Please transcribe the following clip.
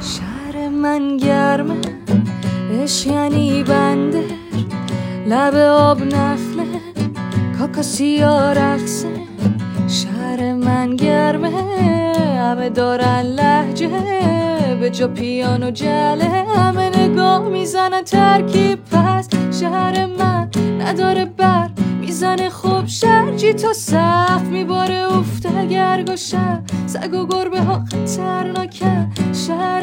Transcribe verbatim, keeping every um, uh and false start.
شهر من گرمه، عشق یعنی بندر، لب آب نخله، کاکاسیا رقصه. شهر من گرمه، همه دارن لهجه، به جا پیانو جله، همه نگاه میزنن ترکیب پست. شهر من نداره بر میزنه خوب، شرجی تا صف میباره افته گرگ و شب، سگ و گربه ها خطرناکن. شهر